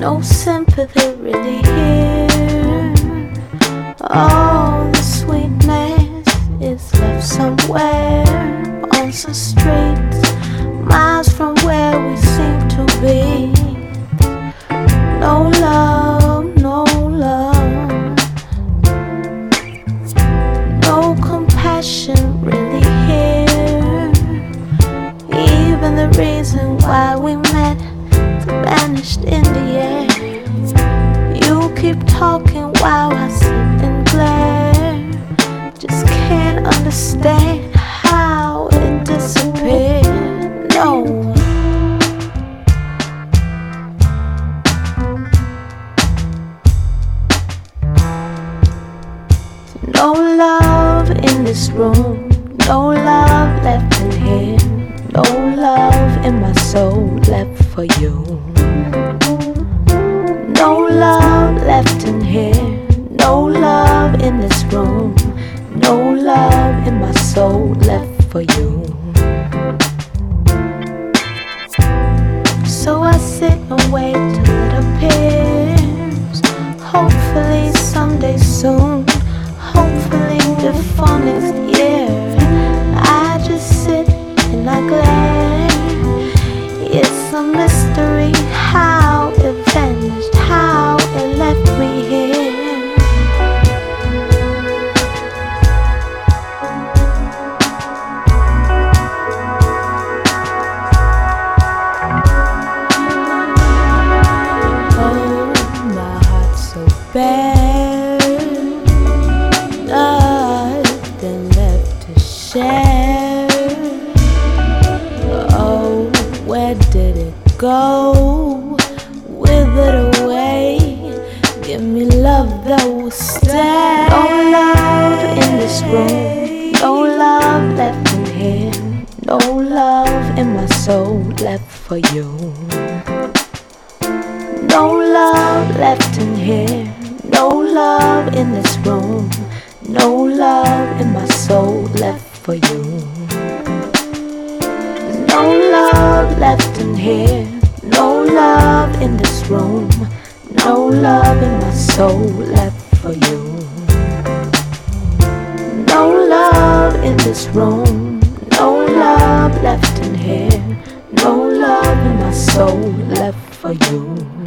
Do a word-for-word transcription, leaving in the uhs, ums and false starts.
no sympathy really here. All the sweetness is left somewhere on some streets, miles from where we seem to be. No love, no love, no compassion really here. Even the reason why we met vanished in the air. You keep talking while I sit and glare. Just can't understand how it disappeared. No. No love in this room, no love left in here, no love in my soul left for you. No love left in here, no love in this room, no love in my soul left for you. So I sit and wait till it appears. Hopefully someday soon, hopefully before next year. I just sit and I glare. It's a mystery how it vanished, how it left me here. Oh, my heart's so bare, nothing left to share. Oh, where did it go? Wither away. Give me love that will stay. No love in this room, no love left in here, no love in my soul left for you. No love left in here, no love in this room, no love in my soul left for you. No love left in here, no love in this room, no love in my soul left for you. No love in this room, no love left in here, no love in my soul left for you.